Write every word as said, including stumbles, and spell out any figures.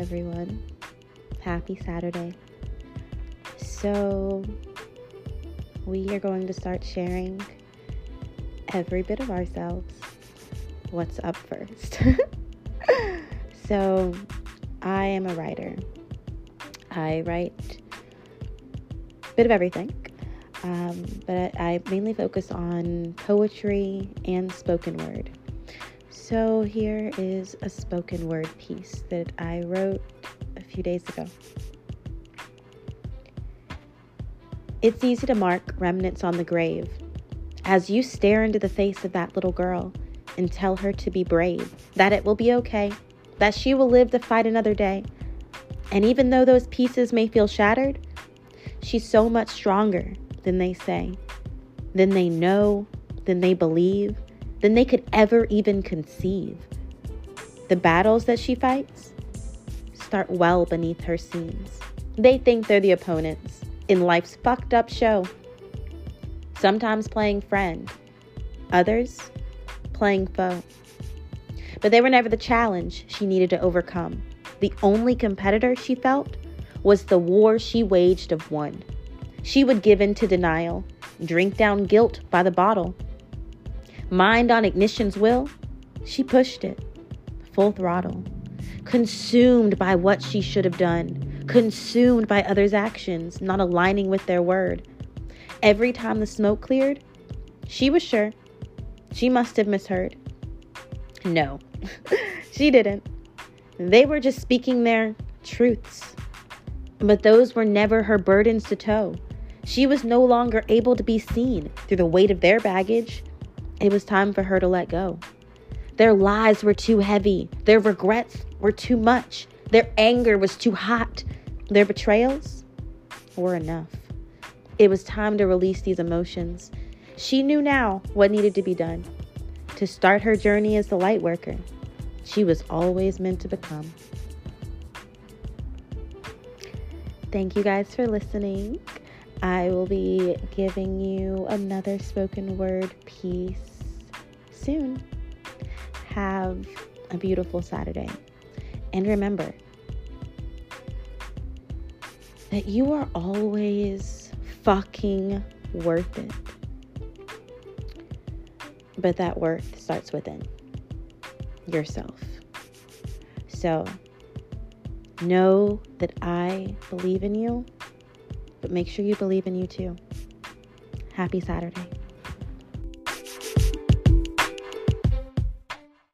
everyone. Happy Saturday. So, we are going to start sharing every bit of ourselves. What's up first? So, I am a writer. I write a bit of everything, um, but I mainly focus on poetry and spoken word. So here is a spoken word piece that I wrote a few days ago. It's easy to mark remnants on the grave as you stare into the face of that little girl and tell her to be brave, that it will be okay, that she will live to fight another day. And even though those pieces may feel shattered, she's so much stronger than they say, than they know, than they believe, than they could ever even conceive. The battles that she fights start well beneath her scenes. They think they're the opponents in life's fucked up show. Sometimes playing friend, others playing foe. But they were never the challenge she needed to overcome. The only competitor she felt was the war she waged of one. She would give in to denial, drink down guilt by the bottle. Mind on ignition's will, she pushed it, full throttle. Consumed by what she should have done, consumed by others' actions, not aligning with their word. Every time the smoke cleared, she was sure she must have misheard. No, she didn't. They were just speaking their truths. But those were never her burdens to tow. She was no longer able to be seen through the weight of their baggage. It was time for her to let go. Their lies were too heavy. Their regrets were too much. Their anger was too hot. Their betrayals were enough. It was time to release these emotions. She knew now what needed to be done to start her journey as the light worker she was always meant to become. Thank you guys for listening. I will be giving you another spoken word piece soon. Have a beautiful Saturday. And remember that you are always fucking worth it. But that worth starts within yourself. So know that I believe in you, but make sure you believe in you too. Happy Saturday.